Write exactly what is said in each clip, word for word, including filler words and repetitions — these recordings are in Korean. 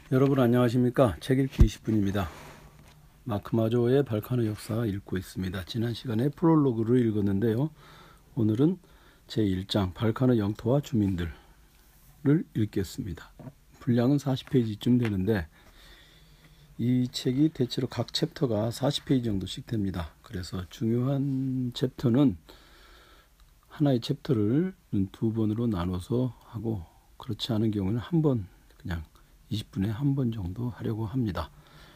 여러분 안녕하십니까? 책 읽기 이십 분입니다. 마크 마조의 발칸의 역사 읽고 있습니다. 지난 시간에 프롤로그를 읽었는데요. 오늘은 제일 장 발칸의 영토와 주민들을 읽겠습니다. 분량은 사십 페이지쯤 되는데 이 책이 대체로 각 챕터가 사십 페이지 정도씩 됩니다. 그래서 중요한 챕터는 하나의 챕터를 두 번으로 나눠서 하고 그렇지 않은 경우는 한 번 그냥 이십 분에 한 번 정도 하려고 합니다.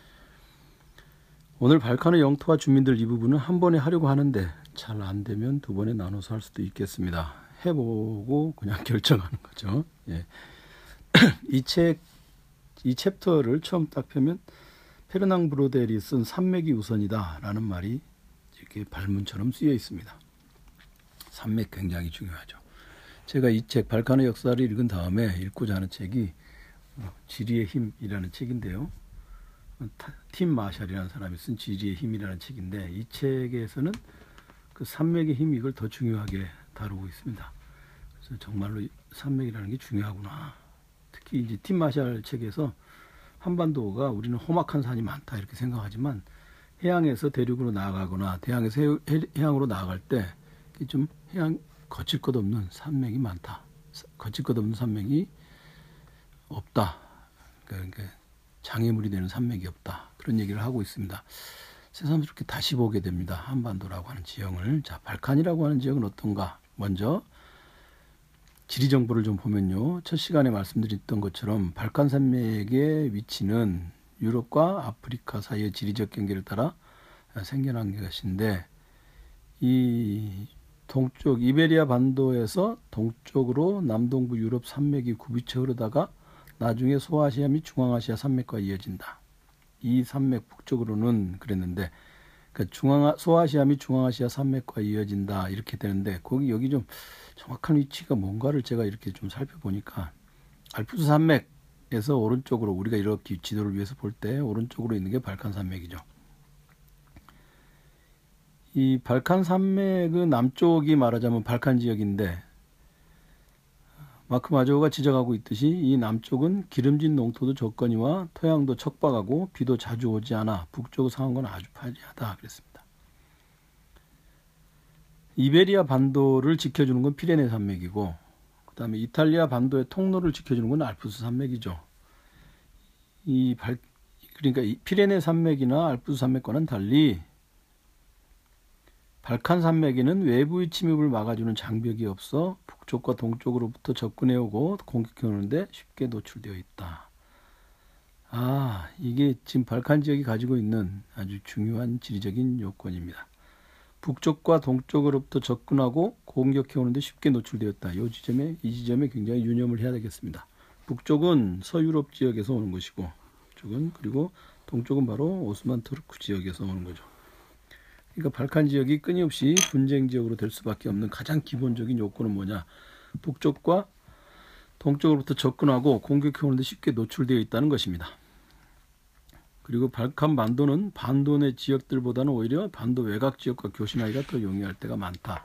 오늘 발칸의 영토와 주민들 이 부분은 한 번에 하려고 하는데 잘 안 되면 두 번에 나눠서 할 수도 있겠습니다. 해보고 그냥 결정하는 거죠. 예. 이 책, 이 챕터를 처음 딱 펴면 페르낭 브로델이 쓴 산맥이 우선이다 라는 말이 이렇게 발문처럼 쓰여 있습니다. 산맥 굉장히 중요하죠. 제가 이 책 발칸의 역사를 읽은 다음에 읽고자 하는 책이 지리의 힘이라는 책인데요. 팀 마샬이라는 사람이 쓴 지리의 힘이라는 책인데 이 책에서는 그 산맥의 힘 이걸 더 중요하게 다루고 있습니다. 그래서 정말로 산맥이라는 게 중요하구나. 특히 이제 팀 마샬 책에서 한반도가 우리는 험악한 산이 많다 이렇게 생각하지만 해양에서 대륙으로 나아가거나 대양에서 해양으로 나아갈 때 좀 해양 거칠 것 없는 산맥이 많다. 거칠 것 없는 산맥이 없다. 그러니까 장애물이 되는 산맥이 없다. 그런 얘기를 하고 있습니다. 새삼스럽게 다시 보게 됩니다. 한반도라고 하는 지형을. 자, 발칸이라고 하는 지역은 어떤가? 먼저 지리 정보를 좀 보면요. 첫 시간에 말씀드렸던 것처럼 발칸 산맥의 위치는 유럽과 아프리카 사이의 지리적 경계를 따라 생겨난 것인데 이 동쪽 이베리아 반도에서 동쪽으로 남동부 유럽 산맥이 굽이쳐 흐르다가 나중에 소아시아 및 중앙아시아 산맥과 이어진다. 이 산맥 북쪽으로는 그랬는데 그러니까 중앙 소아시아 및 중앙아시아 산맥과 이어진다 이렇게 되는데 거기 여기 좀 정확한 위치가 뭔가를 제가 이렇게 좀 살펴보니까 알프스 산맥에서 오른쪽으로 우리가 이렇게 지도를 위해서 볼 때 오른쪽으로 있는 게 발칸 산맥이죠. 이 발칸 산맥의 남쪽이 말하자면 발칸 지역인데 마크 마조가 지적하고 있듯이 이 남쪽은 기름진 농토도 적거니와 토양도 척박하고 비도 자주 오지 않아 북쪽 상황은 아주 파리하다 그랬습니다. 이베리아 반도를 지켜주는 건 피레네 산맥이고 그 다음에 이탈리아 반도의 통로를 지켜주는 건 알프스 산맥이죠. 이 발, 그러니까 이 피레네 산맥이나 알프스 산맥과는 달리 발칸 산맥에는 외부의 침입을 막아주는 장벽이 없어 북쪽과 동쪽으로부터 접근해오고 공격해오는데 쉽게 노출되어 있다. 아, 이게 지금 발칸 지역이 가지고 있는 아주 중요한 지리적인 요건입니다. 북쪽과 동쪽으로부터 접근하고 공격해오는데 쉽게 노출되었다. 이 지점에, 이 지점에 굉장히 유념을 해야 되겠습니다. 북쪽은 서유럽 지역에서 오는 것이고, 쪽은 그리고 동쪽은 바로 오스만 투르크 지역에서 오는 거죠. 그러니까 발칸 지역이 끊임없이 분쟁 지역으로 될 수밖에 없는 가장 기본적인 요건은 뭐냐? 북쪽과 동쪽으로부터 접근하고 공격해오는데 쉽게 노출되어 있다는 것입니다. 그리고 발칸 반도는 반도 내 지역들보다는 오히려 반도 외곽 지역과 교신하기가 더 용이할 때가 많다.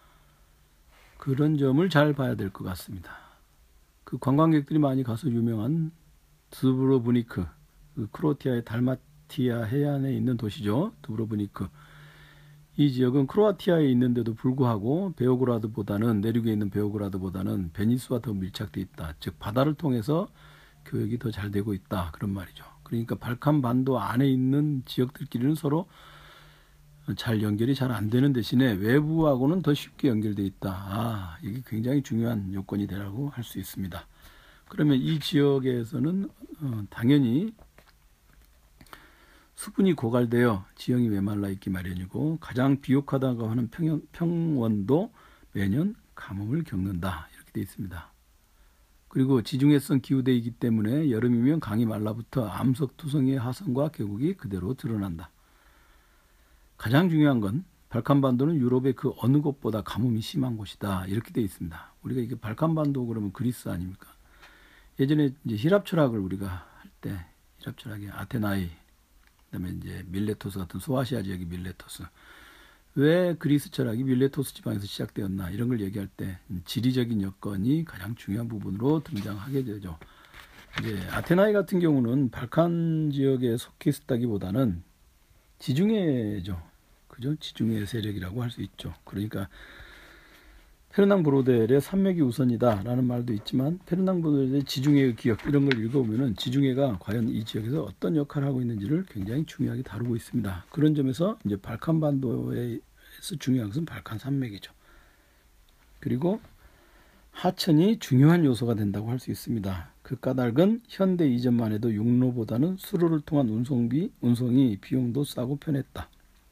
그런 점을 잘 봐야 될 것 같습니다. 그 관광객들이 많이 가서 유명한 드브로브니크, 그 크로아티아의 달마티아 해안에 있는 도시죠. 드브로브니크. 이 지역은 크로아티아에 있는데도 불구하고 베오그라드보다는 내륙에 있는 베오그라드보다는 베니스와 더 밀착되어 있다. 즉 바다를 통해서 교역이 더 잘 되고 있다. 그런 말이죠. 그러니까 발칸 반도 안에 있는 지역들끼리는 서로 잘 연결이 잘 안 되는 대신에 외부하고는 더 쉽게 연결되어 있다. 아, 이게 굉장히 중요한 요건이 되라고 할 수 있습니다. 그러면 이 지역에서는 어, 당연히 수분이 고갈되어 지형이 메말라 있기 마련이고 가장 비옥하다고 하는 평연, 평원도 매년 가뭄을 겪는다. 이렇게 되어 있습니다. 그리고 지중해성 기후대이기 때문에 여름이면 강이 말라붙어 암석투성이의 하성과 계곡이 그대로 드러난다. 가장 중요한 건 발칸반도는 유럽의 그 어느 곳보다 가뭄이 심한 곳이다. 이렇게 되어 있습니다. 우리가 이게 발칸반도 그러면 그리스 아닙니까? 예전에 이제 히랍 철학을 우리가 할 때 히랍 철학의 아테나이 그다음에 이제 밀레토스 같은 소아시아 지역의 밀레토스. 왜 그리스 철학이 밀레토스 지방에서 시작되었나 이런 걸 얘기할 때 지리적인 여건이 가장 중요한 부분으로 등장하게 되죠. 이제 아테나이 같은 경우는 발칸 지역에 속해 있었다기보다는 지중해죠. 그죠? 지중해 세력이라고 할 수 있죠. 그러니까 페르낭 브로델의 산맥이 우선이다라는 말도 있지만 페르낭 브로델의 지중해의 기억 이런 걸 읽어보면은 지중해가 과연 이 지역에서 어떤 역할을 하고 있는지를 굉장히 중요하게 다루고 있습니다. 그런 점에서 이제 발칸 반도에서 중요한 것은 발칸 산맥이죠. 그리고 하천이 중요한 요소가 된다고 할 수 있습니다. 그 까닭은 현대 이전만 해도 육로보다는 수로를 통한 운송비, 운송이 비용도 싸고 편했다.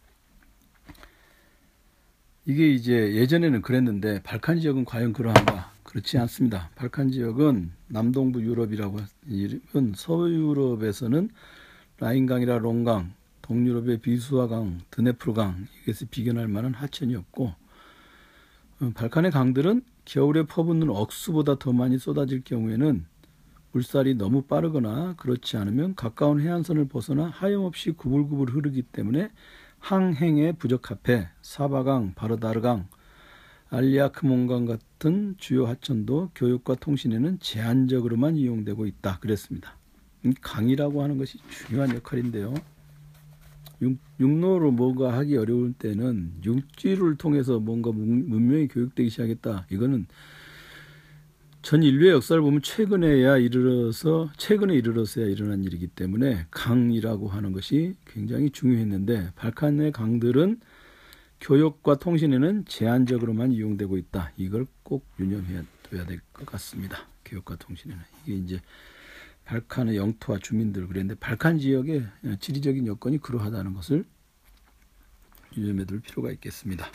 이게 이제 예전에는 그랬는데 발칸 지역은 과연 그러한가? 그렇지 않습니다. 발칸 지역은 남동부 유럽이라고 하는 서유럽에서는 라인강이라 롱강, 동유럽의 비수아강, 드네프르강 이것을 비견할 만한 하천이 없고 발칸의 강들은 겨울에 퍼붓는 억수보다 더 많이 쏟아질 경우에는 물살이 너무 빠르거나 그렇지 않으면 가까운 해안선을 벗어나 하염없이 구불구불 흐르기 때문에 항행에 부적합해 사바강, 바르다르강, 알리아크몬강 같은 주요 하천도 교육과 통신에는 제한적으로만 이용되고 있다. 그랬습니다. 강이라고 하는 것이 중요한 역할인데요. 육, 육로로 뭔가 하기 어려울 때는 육지를 통해서 뭔가 문명이 교육되기 시작했다. 이거는 전 인류의 역사를 보면 최근에야 이르러서 최근에 이르러서야 일어난 일이기 때문에 강이라고 하는 것이 굉장히 중요했는데 발칸의 강들은 교역과 통신에는 제한적으로만 이용되고 있다. 이걸 꼭 유념해야 될 것 같습니다. 교역과 통신에는 이게 이제 발칸의 영토와 주민들 그랬는데 발칸 지역의 지리적인 여건이 그러하다는 것을 유념해둘 필요가 있겠습니다.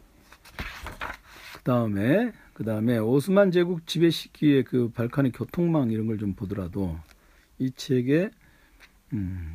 그 다음에 그 다음에 오스만 제국 지배 시기의 그 발칸의 교통망 이런 걸 좀 보더라도 이 책에 음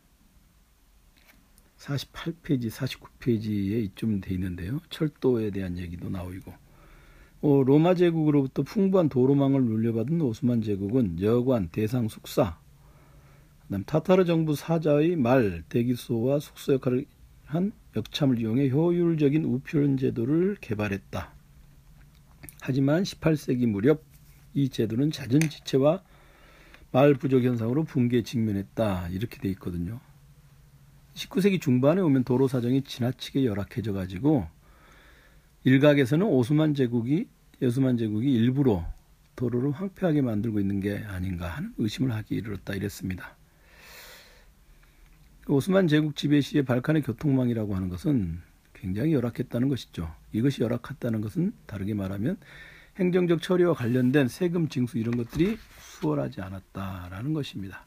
사십팔 페이지, 사십구 페이지에 이쯤 돼 있는데요. 철도에 대한 얘기도 나오고 어, 로마 제국으로부터 풍부한 도로망을 물려받은 오스만 제국은 여관, 대상, 숙사 그다음 타타르 정부 사자의 말, 대기소와 숙소 역할을 한 역참을 이용해 효율적인 우편 제도를 개발했다. 하지만 십팔 세기 무렵 이 제도는 잦은 지체와 말 부족 현상으로 붕괴에 직면했다. 이렇게 돼 있거든요. 십구 세기 중반에 오면 도로 사정이 지나치게 열악해져 가지고 일각에서는 오스만 제국이 오스만 제국이 일부러 도로를 황폐하게 만들고 있는 게 아닌가 하는 의심을 하기 이르렀다 이랬습니다. 오스만 제국 지배 시의 발칸의 교통망이라고 하는 것은 굉장히 열악했다는 것이죠. 이것이 열악했다는 것은 다르게 말하면 행정적 처리와 관련된 세금 징수 이런 것들이 수월하지 않았다라는 것입니다.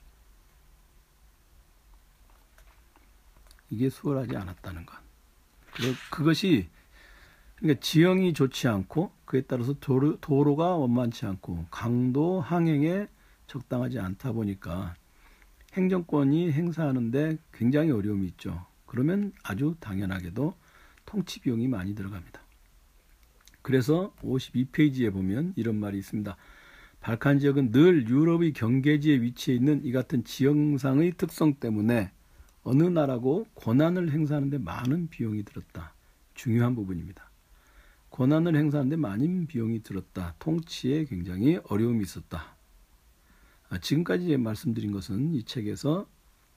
이게 수월하지 않았다는 것. 그것이 그러니까 지형이 좋지 않고 그에 따라서 도로, 도로가 원만치 않고 강도 항행에 적당하지 않다 보니까 행정권이 행사하는데 굉장히 어려움이 있죠. 그러면 아주 당연하게도 통치 비용이 많이 들어갑니다. 그래서 오십이 페이지에 보면 이런 말이 있습니다. 발칸 지역은 늘 유럽의 경계지에 위치해 있는 이 같은 지형상의 특성 때문에 어느 나라고 권한을 행사하는 데 많은 비용이 들었다. 중요한 부분입니다. 권한을 행사하는 데 많은 비용이 들었다. 통치에 굉장히 어려움이 있었다. 아, 지금까지 말씀드린 것은 이 책에서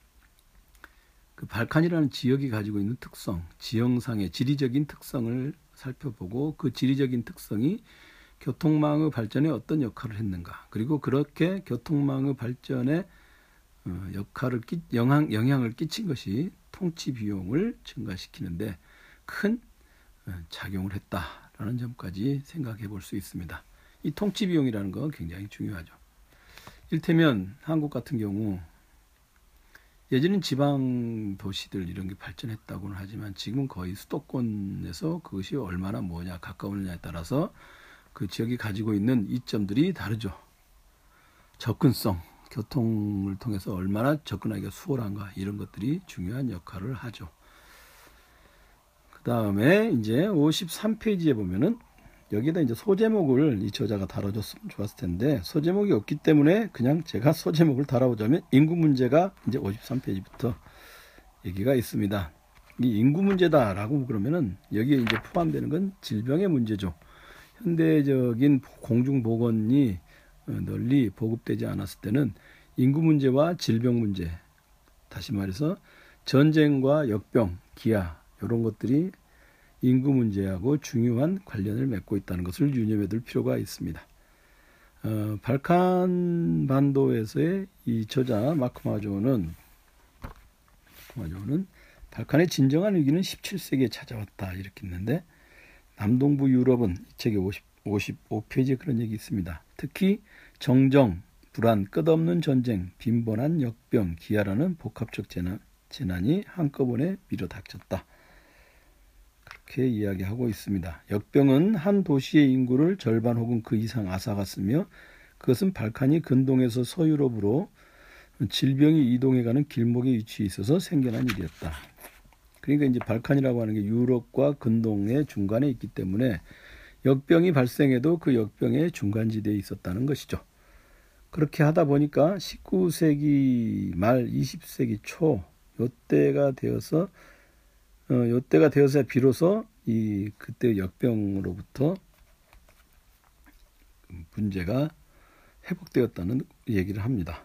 그 발칸이라는 지역이 가지고 있는 특성, 지형상의 지리적인 특성을 살펴보고 그 지리적인 특성이 교통망의 발전에 어떤 역할을 했는가. 그리고 그렇게 교통망의 발전에 역할을 끼, 영향, 영향을 끼친 것이 통치 비용을 증가시키는데 큰 작용을 했다라는 점까지 생각해 볼 수 있습니다. 이 통치 비용이라는 건 굉장히 중요하죠. 이를테면 한국 같은 경우 예전엔 지방 도시들 이런 게 발전했다고는 하지만 지금은 거의 수도권에서 그것이 얼마나 뭐냐 가까우느냐에 따라서 그 지역이 가지고 있는 이점들이 다르죠. 접근성, 교통을 통해서 얼마나 접근하기가 수월한가 이런 것들이 중요한 역할을 하죠. 그 다음에 이제 오십삼 페이지에 보면은 여기다 이제 소제목을 이 저자가 달아줬으면 좋았을 텐데 소제목이 없기 때문에 그냥 제가 소제목을 달아보자면 인구 문제가 이제 오십삼 페이지부터 얘기가 있습니다. 이 인구 문제다라고 그러면은 여기에 이제 포함되는 건 질병의 문제죠. 현대적인 공중보건이 널리 보급되지 않았을 때는 인구 문제와 질병 문제, 다시 말해서 전쟁과 역병, 기아 이런 것들이 인구 문제하고 중요한 관련을 맺고 있다는 것을 유념해 둘 필요가 있습니다. 어, 발칸 반도에서의 이 저자 마크 마조는, 마조는 발칸의 진정한 위기는 십칠 세기에 찾아왔다 이렇게 했는데, 남동부 유럽은 이 책의 오십오 페이지에 그런 얘기 있습니다. 특히 정정, 불안, 끝없는 전쟁, 빈번한 역병, 기아라는 복합적 재난, 재난이 한꺼번에 밀어닥쳤다. 그렇게 이야기하고 있습니다. 역병은 한 도시의 인구를 절반 혹은 그 이상 앗아갔으며 그것은 발칸이 근동에서 서유럽으로 질병이 이동해가는 길목에 위치해 있어서 생겨난 일이었다. 그러니까 이제 발칸이라고 하는 게 유럽과 근동의 중간에 있기 때문에 역병이 발생해도 그 역병의 중간지대에 있었다는 것이죠. 그렇게 하다 보니까 십구 세기 말 이십 세기 초 요때가 되어서 어, 요때가 되어서 비로소 이 그때 역병으로부터 문제가 회복되었다는 얘기를 합니다.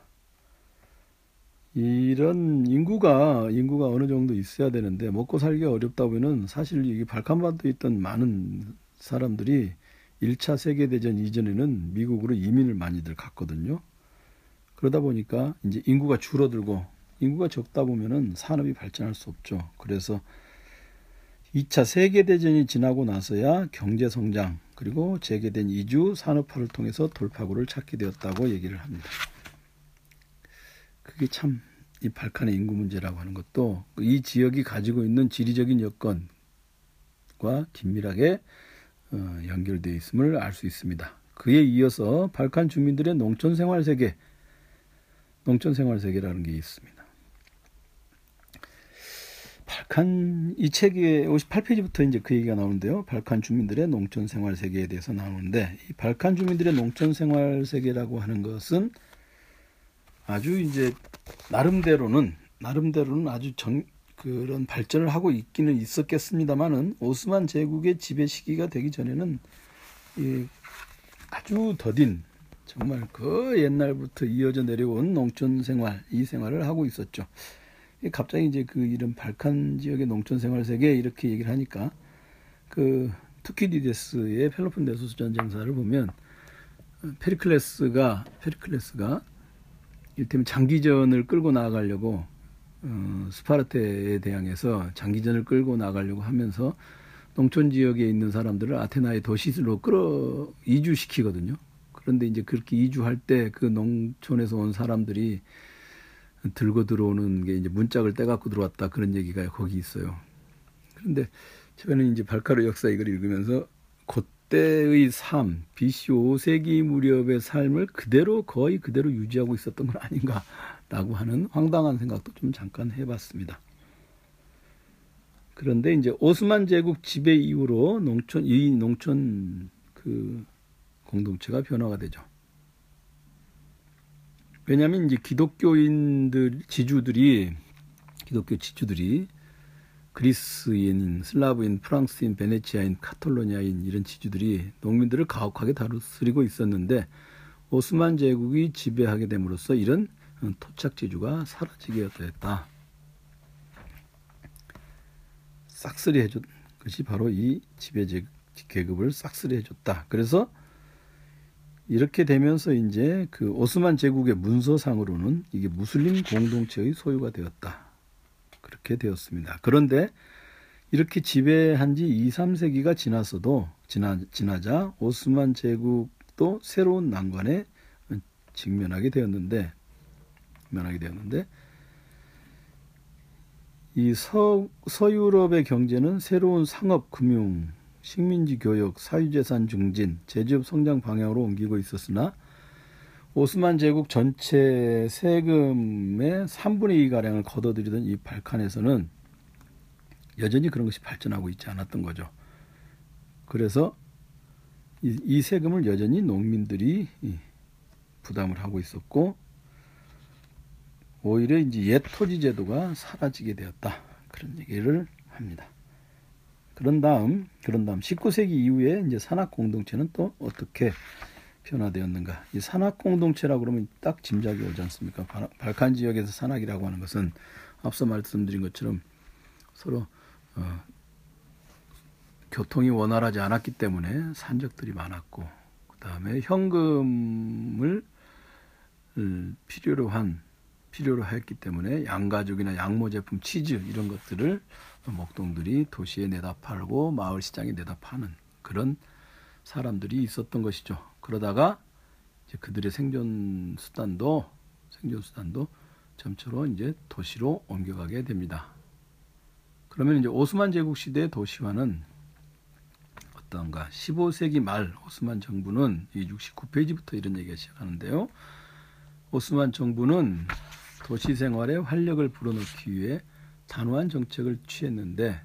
이런 인구가 인구가 어느 정도 있어야 되는데 먹고 살기가 어렵다 보면은 사실 이 발칸반도에 있던 많은 사람들이 일 차 세계대전 이전에는 미국으로 이민을 많이들 갔거든요. 그러다 보니까 이제 인구가 줄어들고 인구가 적다 보면은 산업이 발전할 수 없죠. 그래서 이 차 세계대전이 지나고 나서야 경제성장 그리고 재개된 이주 산업화를 통해서 돌파구를 찾게 되었다고 얘기를 합니다. 그게 참 이 발칸의 인구 문제라고 하는 것도 이 지역이 가지고 있는 지리적인 여건과 긴밀하게 어, 연결되어 있음을 알 수 있습니다. 그에 이어서 발칸 주민들의 농촌 생활 세계, 농촌 생활 세계라는 게 있습니다. 발칸 이 책의 오십팔 페이지부터 이제 그 얘기가 나오는데요. 발칸 주민들의 농촌 생활 세계에 대해서 나오는데, 이 발칸 주민들의 농촌 생활 세계라고 하는 것은 아주 이제 나름대로는 나름대로는 아주 정, 그런 발전을 하고 있기는 있었겠습니다만은 오스만 제국의 지배 시기가 되기 전에는 이 아주 더딘 정말 그 옛날부터 이어져 내려온 농촌 생활 이 생활을 하고 있었죠. 갑자기 이제 그 이런 발칸 지역의 농촌 생활 세계 이렇게 얘기를 하니까 그 투키디데스의 펠로폰네소스 전쟁사를 보면 페리클레스가 페리클레스가 이를테면 장기전을 끌고 나가려고 어, 스파르테에 대항해서 장기전을 끌고 나가려고 하면서 농촌 지역에 있는 사람들을 아테나의 도시로 끌어 이주시키거든요. 그런데 이제 그렇게 이주할 때 그 농촌에서 온 사람들이 들고 들어오는 게 이제 문짝을 떼갖고 들어왔다 그런 얘기가 거기 있어요. 그런데 최근에 이제 발카르 역사 이걸 읽으면서 그때의 삶, 비씨 오 세기 무렵의 삶을 그대로 거의 그대로 유지하고 있었던 건 아닌가라고 하는 황당한 생각도 좀 잠깐 해봤습니다. 그런데 이제 오스만 제국 지배 이후로 농촌 이 농촌 그 공동체가 변화가 되죠. 왜냐하면 이제 기독교인들 지주들이 기독교 지주들이 그리스인, 슬라브인, 프랑스인, 베네치아인, 카탈로니아인 이런 지주들이 농민들을 가혹하게 다스리고 있었는데 오스만 제국이 지배하게 됨으로써 이런 토착 지주가 사라지게 됐다. 싹쓸이 해준 것이 바로 이 지배 계급을 싹쓸이 해줬다. 그래서 이렇게 되면서 이제 그 오스만 제국의 문서상으로는 이게 무슬림 공동체의 소유가 되었다. 그렇게 되었습니다. 그런데 이렇게 지배한 지 이, 삼 세기가 지났어도 지나, 지나자 오스만 제국도 새로운 난관에 직면하게 되었는데 직면하게 되었는데 이 서, 서유럽의 경제는 새로운 상업, 금융, 식민지 교역, 사유재산 증진, 제조업 성장 방향으로 옮기고 있었으나 오스만 제국 전체 세금의 삼분의 이가량을 걷어들이던 이 발칸에서는 여전히 그런 것이 발전하고 있지 않았던 거죠. 그래서 이, 이 세금을 여전히 농민들이 부담을 하고 있었고 오히려 이제 옛 토지 제도가 사라지게 되었다. 그런 얘기를 합니다. 그런 다음, 그런 다음 십구 세기 이후에 이제 산악 공동체는 또 어떻게 변화되었는가? 이 산악 공동체라고 그러면 딱 짐작이 오지 않습니까? 발칸 지역에서 산악이라고 하는 것은 앞서 말씀드린 것처럼 서로 어, 교통이 원활하지 않았기 때문에 산적들이 많았고, 그 다음에 현금을 필요로 한 필요로 했기 때문에 양가죽이나 양모 제품, 치즈 이런 것들을 목동들이 도시에 내다 팔고 마을 시장에 내다 파는 그런 사람들이 있었던 것이죠. 그러다가 이제 그들의 생존 수단도 생존 수단도 점차로 이제 도시로 옮겨가게 됩니다. 그러면 이제 오스만 제국 시대의 도시화는 어떤가? 십오 세기 말 오스만 정부는 이 육십구 페이지부터 이런 얘기가 시작하는데요. 오스만 정부는 도시 생활에 활력을 불어넣기 위해 단호한 정책을 취했는데,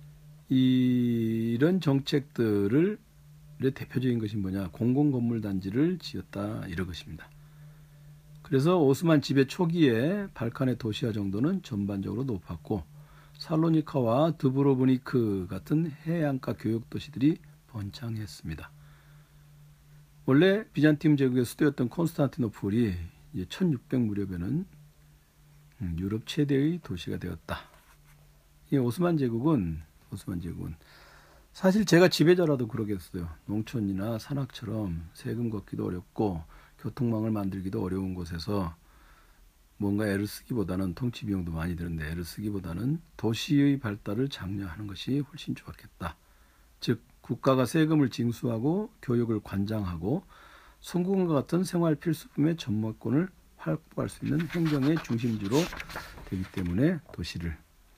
이런 정책들을 대표적인 것이 뭐냐? 공공건물 단지를 지었다 이런 것입니다. 그래서 오스만 지배 초기에 발칸의 도시화 정도는 전반적으로 높았고, 살로니카와 드브로브니크 같은 해안가 교역 도시들이 번창했습니다. 원래 비잔티움 제국의 수도였던 콘스탄티노플이 이제 천육백 무렵에는 유럽 최대의 도시가 되었다. 이 오스만 제국은 오스만 제국은 사실 제가 지배자라도 그러겠어요. 농촌이나 산악처럼 세금 걷기도 어렵고 교통망을 만들기도 어려운 곳에서 뭔가 애를 쓰기보다는, 통치 비용도 많이 드는데 애를 쓰기보다는 도시의 발달을 장려하는 것이 훨씬 좋았겠다. 즉 국가가 세금을 징수하고 교육을 관장하고 성공과 같은 생활 필수품의 전문권을 확보할 수 있는 행정의 중심지로 되기 때문에 도시를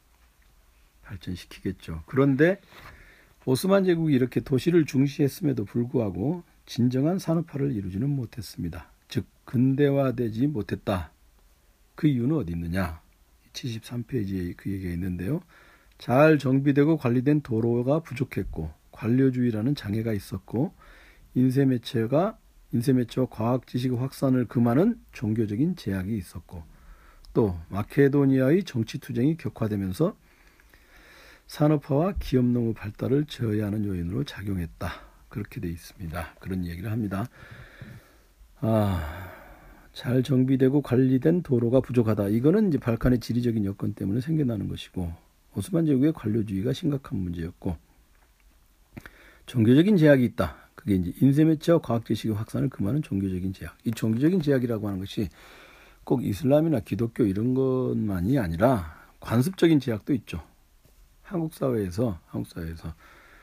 발전시키겠죠. 그런데 오스만 제국이 이렇게 도시를 중시했음에도 불구하고 진정한 산업화를 이루지는 못했습니다. 즉 근대화되지 못했다. 그 이유는 어디 있느냐? 칠십삼 페이지에 그 얘기가 있는데요. 잘 정비되고 관리된 도로가 부족했고, 관료주의라는 장애가 있었고, 인쇄매체가 인쇄매체와 과학 지식 확산을 금하는 종교적인 제약이 있었고, 또 마케도니아의 정치 투쟁이 격화되면서 산업화와 기업농업 발달을 저해하는 요인으로 작용했다. 그렇게 돼 있습니다. 그런 얘기를 합니다. 아, 잘 정비되고 관리된 도로가 부족하다. 이거는 이제 발칸의 지리적인 여건 때문에 생겨나는 것이고, 오스만 제국의 관료주의가 심각한 문제였고, 종교적인 제약이 있다. 그게 이제 인쇄매체와 과학 지식의 확산을 금하는 종교적인 제약. 이 종교적인 제약이라고 하는 것이 꼭 이슬람이나 기독교 이런 것만이 아니라 관습적인 제약도 있죠. 한국 사회에서 한국 사회에서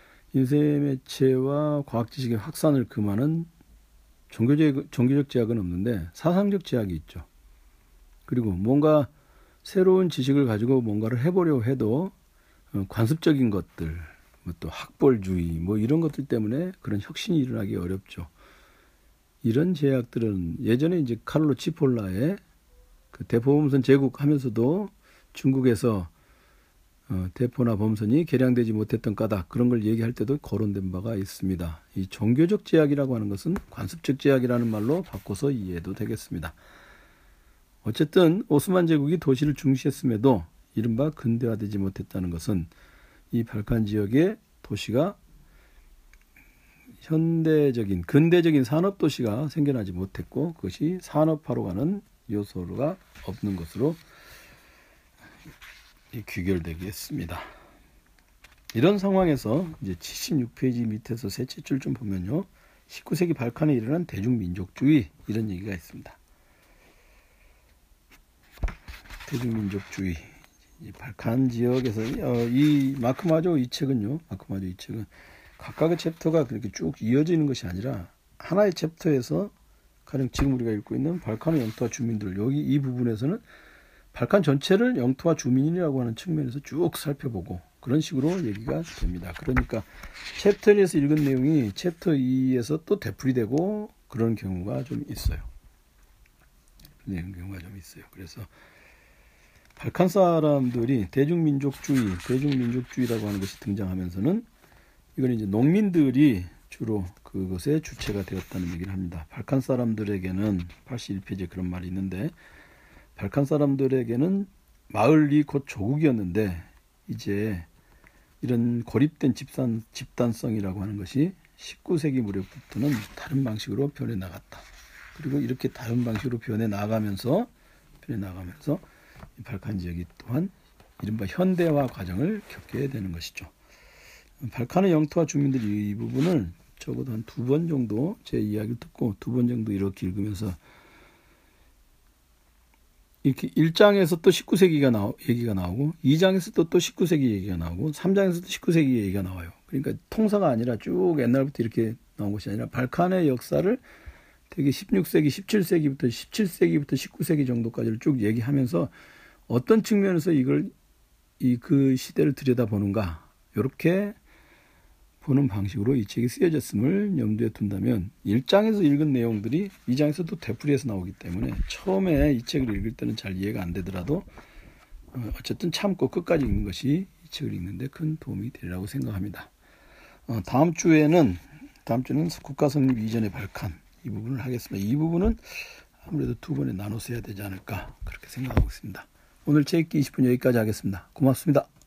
인쇄매체와 과학 지식의 확산을 금하는 종교적 종교적 제약은 없는데 사상적 제약이 있죠. 그리고 뭔가 새로운 지식을 가지고 뭔가를 해보려고 해도 관습적인 것들, 또 학벌주의 뭐 이런 것들 때문에 그런 혁신이 일어나기 어렵죠. 이런 제약들은 예전에 이제 카를로 치폴라의 그 대포범선 제국하면서도 중국에서 어, 대포나 범선이 개량되지 못했던 까닭, 그런 걸 얘기할 때도 거론된 바가 있습니다. 이 종교적 제약이라고 하는 것은 관습적 제약이라는 말로 바꿔서 이해해도 되겠습니다. 어쨌든 오스만 제국이 도시를 중시했음에도 이른바 근대화되지 못했다는 것은 이 발칸 지역의 도시가 현대적인 근대적인 산업도시가 생겨나지 못했고, 그것이 산업화로 가는 요소가 없는 것으로 귀결되겠습니다. 이런 상황에서 이제 칠십육 페이지 밑에서 셋째 줄 좀 보면요, 십구 세기 발칸에 일어난 대중민족주의 이런 얘기가 있습니다. 대중민족주의, 이 발칸 지역에서 어, 이 마크마조 이 책은요, 마크마조 이 책은 각각의 챕터가 그렇게 쭉 이어지는 것이 아니라 하나의 챕터에서 가령 지금 우리가 읽고 있는 발칸의 영토와 주민들, 여기 이 부분에서는 발칸 전체를 영토와 주민이라고 하는 측면에서 쭉 살펴보고 그런 식으로 얘기가 됩니다. 그러니까 챕터 일에서 읽은 내용이 챕터 이에서 또 되풀이되고 그런 경우가 좀 있어요. 그런 경우가 좀 있어요. 그래서 발칸 사람들이 대중민족주의, 대중민족주의라고 하는 것이 등장하면서는 이건 이제 농민들이 주로 그것의 주체가 되었다는 얘기를 합니다. 발칸 사람들에게는 팔십일 페이지에 그런 말이 있는데, 발칸 사람들에게는 마을이 곧 조국이었는데 이제 이런 고립된 집단, 집단성이라고 하는 것이 십구 세기 무렵부터는 다른 방식으로 변해 나갔다. 그리고 이렇게 다른 방식으로 변해 나가면서 변해 나가면서 이 발칸 지역이 또한 이른바 현대화 과정을 겪게 되는 것이죠. 발칸의 영토와 주민들이 이 부분을 적어도 한 두 번 정도 제 이야기를 듣고 두 번 정도 이렇게 읽으면서 이렇게 일 장에서 또 십구 세기가 나오, 얘기가 나오고 이 장에서 또, 또 십구 세기 얘기가 나오고 삼 장에서도 십구 세기 얘기가 나와요. 그러니까 통사가 아니라 쭉 옛날부터 이렇게 나온 것이 아니라 발칸의 역사를 되게 십육 세기, 십칠 세기부터 십칠 세기부터 십구 세기 정도까지를 쭉 얘기하면서 어떤 측면에서 이걸 이 그 시대를 들여다보는가 이렇게 보는 방식으로 이 책이 쓰여졌음을 염두에 둔다면 일 장에서 읽은 내용들이 이 장에서도 되풀이해서 나오기 때문에 처음에 이 책을 읽을 때는 잘 이해가 안 되더라도 어쨌든 참고 끝까지 읽는 것이 이 책을 읽는 데 큰 도움이 되리라고 생각합니다. 어, 다음 주에는 다음 주는 국가 성립 이전의 발칸 이 부분을 하겠습니다. 이 부분은 아무래도 두 번에 나눠서 해야 되지 않을까 그렇게 생각하고 있습니다. 오늘 책 읽기 이십 분 여기까지 하겠습니다. 고맙습니다.